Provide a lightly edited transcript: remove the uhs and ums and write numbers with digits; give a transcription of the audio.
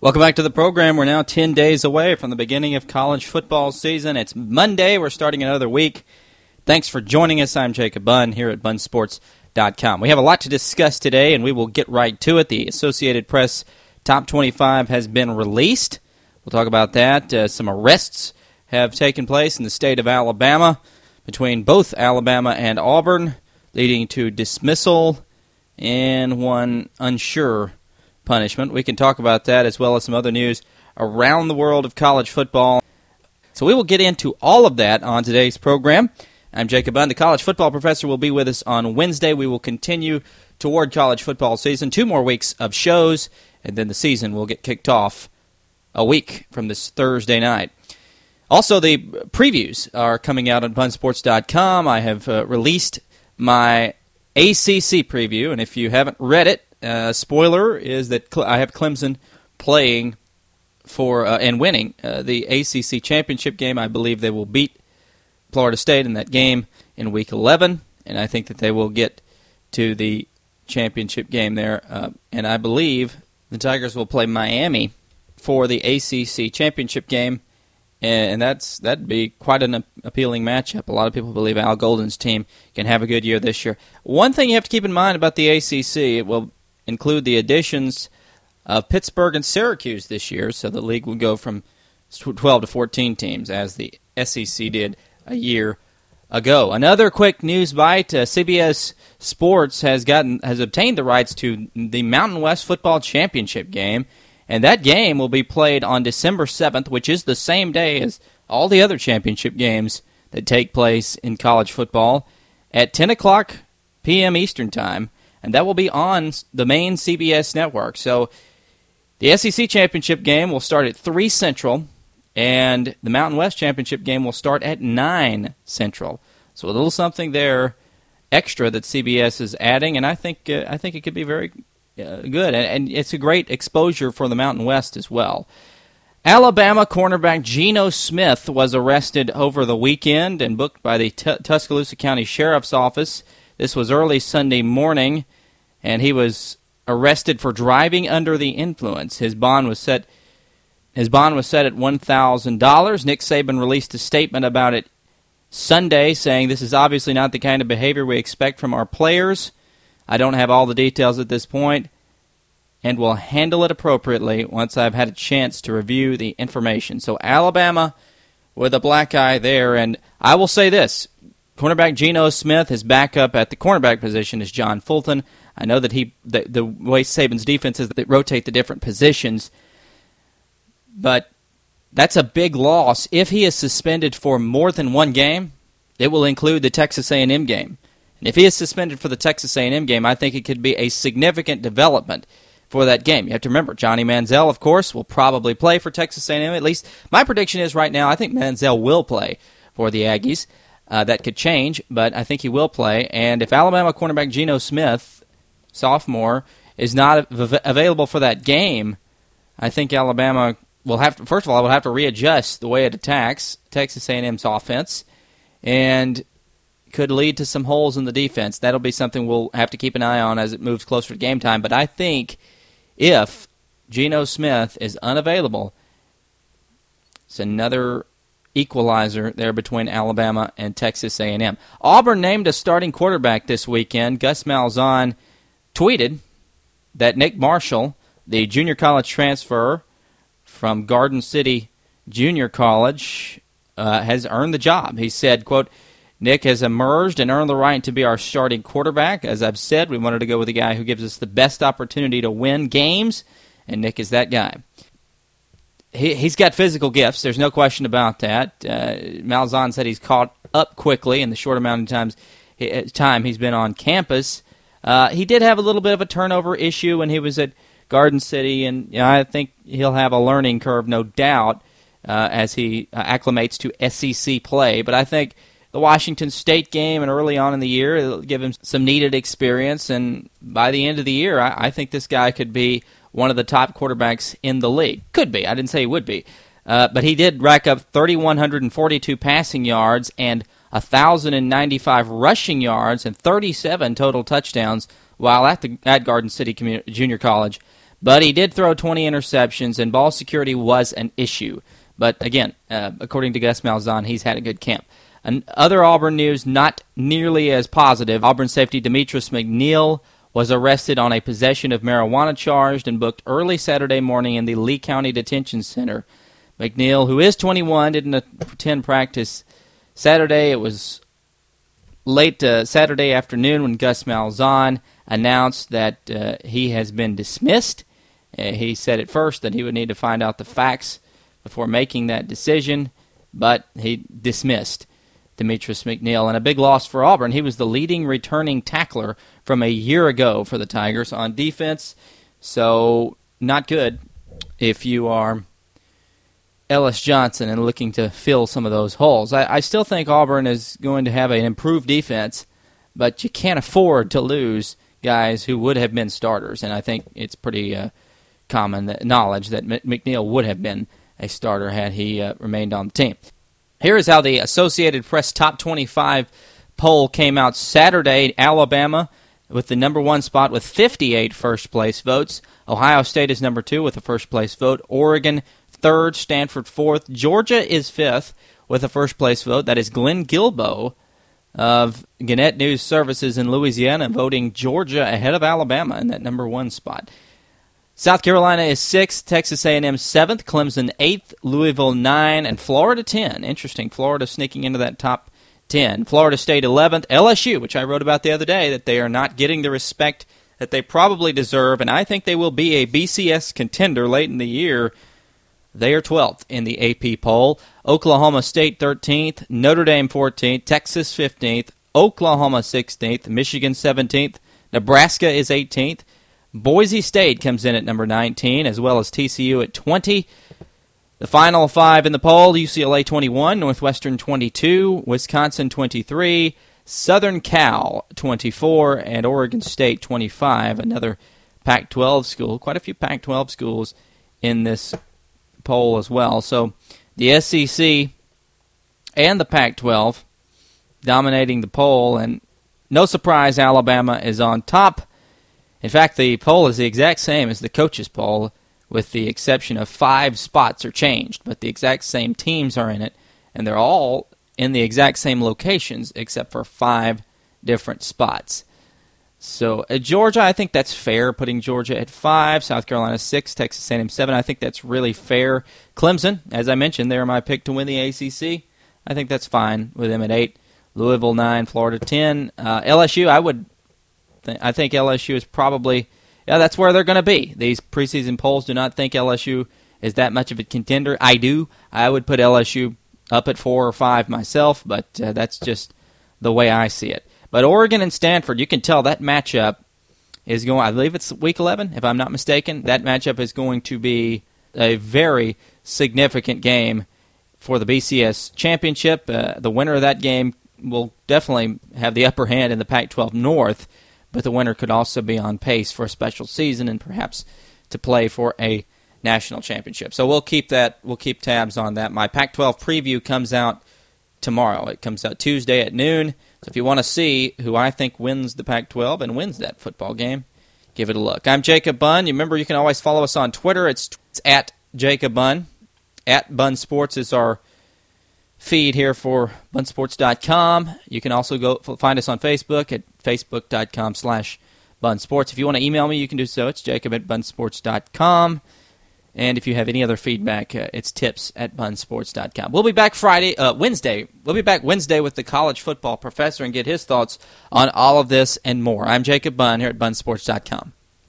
Welcome back to the program. We're now 10 days away from the beginning of college football season. It's Monday. We're starting another week. Thanks for joining us. I'm Jacob Bunn here at bunsports.com. We have a lot to discuss today, and we will get right to it. The Associated Press Top 25 has been released. We'll talk about that. Some arrests have taken place in the state of Alabama between both Alabama and Auburn, leading to dismissal and one unsure punishment. We can talk about that as well as some other news around the world of college football. So we will get into all of that on today's program. I'm Jacob Bunn. The college football professor will be with us on Wednesday. We will continue toward college football season. 2 more weeks of shows, and then the season will get kicked off a week from this Thursday night. Also, the previews are coming out on bunsports.com. I have released my ACC preview, and if you haven't read it, spoiler is that I have Clemson playing for and winning the ACC championship game. I believe they will beat Florida State in that game in Week 11, and I think that they will get to the championship game there. And I believe the Tigers will play Miami for the ACC championship game, and that'd be quite an appealing matchup. A lot of people believe Al Golden's team can have a good year this year. One thing you have to keep in mind about the ACC, it will include the additions of Pittsburgh and Syracuse this year, so the league will go from 12 to 14 teams, as the SEC did a year ago. Another quick news bite, CBS Sports has obtained the rights to the Mountain West Football Championship game, and that game will be played on December 7th, which is the same day as all the other championship games that take place in college football, at 10 o'clock p.m. Eastern Time. And that will be on the main CBS network. So the SEC championship game will start at 3 Central, and the Mountain West championship game will start at 9 Central. So a little something there extra that CBS is adding, and I think it could be very good. And it's a great exposure for the Mountain West as well. Alabama cornerback Geno Smith was arrested over the weekend and booked by the Tuscaloosa County Sheriff's Office. This was early Sunday morning, and he was arrested for driving under the influence. His bond was set at $1,000. Nick Saban released a statement about it Sunday, saying, "This is obviously not the kind of behavior we expect from our players. I don't have all the details at this point, and will handle it appropriately once I've had a chance to review the information." So Alabama with a black eye there, and I will say this. Cornerback Geno Smith, his backup at the cornerback position is John Fulton. I know that the way Saban's defense is, they rotate the different positions, but that's a big loss. If he is suspended for more than one game, it will include the Texas A&M game. And if he is suspended for the Texas A&M game, I think it could be a significant development for that game. You have to remember, Johnny Manziel, of course, will probably play for Texas A&M. At least my prediction is right now, I think Manziel will play for the Aggies. That could change, but I think he will play. And if Alabama cornerback Geno Smith, sophomore, is not available for that game, I think Alabama will have to, first of all, will have to readjust the way it attacks Texas A&M's offense, and could lead to some holes in the defense. That'll be something we'll have to keep an eye on as it moves closer to game time. But I think if Geno Smith is unavailable, it's another equalizer there between Alabama and Texas A&M. Auburn named a starting quarterback this weekend. Gus Malzahn tweeted that Nick Marshall, the junior college transfer from Garden City Junior College, has earned the job. He said, quote, "Nick has emerged and earned the right to be our starting quarterback. As I've said, we wanted to go with a guy who gives us the best opportunity to win games, and Nick is that guy." He's got physical gifts. There's no question about that. Malzahn said he's caught up quickly in the short amount of time he's been on campus. He did have a little bit of a turnover issue when he was at Garden City, and I think he'll have a learning curve, no doubt, as he acclimates to SEC play. But I think the Washington State game and early on in the year, it'll give him some needed experience, and by the end of the year, I think this guy could be one of the top quarterbacks in the league. Could be. I didn't say he would be. But he did rack up 3,142 passing yards and 1,095 rushing yards and 37 total touchdowns while at Garden City Junior College But he did throw 20 interceptions, and ball security was an issue. But again, according to Gus Malzahn, he's had a good camp. And other Auburn news, not nearly as positive. Auburn safety Demetrius McNeil was arrested on a possession of marijuana charge and booked early Saturday morning in the Lee County Detention Center. McNeil, who is 21, didn't attend practice Saturday. It was late Saturday afternoon when Gus Malzahn announced that he has been dismissed. He said at first that he would need to find out the facts before making that decision, but he dismissed Demetrius McNeil. And a big loss for Auburn. He was the leading returning tackler from a year ago for the Tigers on defense, so not good if you are Ellis Johnson and looking to fill some of those holes. I still think Auburn is going to have an improved defense, but you can't afford to lose guys who would have been starters, and I think it's pretty common knowledge that McNeil would have been a starter had he remained on the team. Here is how the Associated Press Top 25 poll came out Saturday. Alabama with the number one spot with 58 first-place votes. Ohio State is number 2 with a first-place vote. Oregon, 3rd. Stanford, 4th. Georgia is 5th with a first-place vote. That is Glenn Guilbeau of Gannett News Services in Louisiana voting Georgia ahead of Alabama in that number 1 spot. South Carolina is 6th, Texas A&M 7th, Clemson 8th, Louisville 9, and Florida 10. Interesting, Florida sneaking into that top 10. Florida State 11th, LSU, which I wrote about the other day, that they are not getting the respect that they probably deserve, and I think they will be a BCS contender late in the year. They are 12th in the AP poll. Oklahoma State 13th, Notre Dame 14th, Texas 15th, Oklahoma 16th, Michigan 17th, Nebraska is 18th. Boise State comes in at number 19, as well as TCU at 20. The final 5 in the poll, UCLA 21, Northwestern 22, Wisconsin 23, Southern Cal 24, and Oregon State 25, another Pac-12 school. Quite a few Pac-12 schools in this poll as well. So the SEC and the Pac-12 dominating the poll, and no surprise Alabama is on top. In fact, the poll is the exact same as the coaches' poll, with the exception of 5 spots are changed, but the exact same teams are in it, and they're all in the exact same locations except for 5 different spots. So Georgia, I think that's fair, putting Georgia at 5, South Carolina 6, Texas A&M 7. I think that's really fair. Clemson, as I mentioned, they're my pick to win the ACC. I think that's fine with them at 8. Louisville 9, Florida 10. LSU, I think LSU is probably, that's where they're going to be. These preseason polls do not think LSU is that much of a contender. I do. I would put LSU up at 4 or 5 myself, but that's just the way I see it. But Oregon and Stanford, you can tell that matchup is going, I believe it's week 11, if I'm not mistaken. That matchup is going to be a very significant game for the BCS championship. The winner of that game will definitely have the upper hand in the Pac-12 North, but the winner could also be on pace for a special season and perhaps to play for a national championship. So we'll keep tabs on that. My Pac-12 preview comes out tomorrow. It comes out Tuesday at noon. So if you want to see who I think wins the Pac-12 and wins that football game, give it a look. I'm Jacob Bunn. You remember you can always follow us on Twitter. It's at Jacob Bunn. At Bunn Sports is our feed here for bunsports.com. You can also go find us on Facebook at facebook.com/bunsports. If you want to email me, you can do so. It's jacob@bunsports.com. And if you have any other feedback, it's tips@bunsports.com. We'll be back Wednesday. We'll be back Wednesday with the college football professor and get his thoughts on all of this and more. I'm Jacob Bunn here at bunsports.com.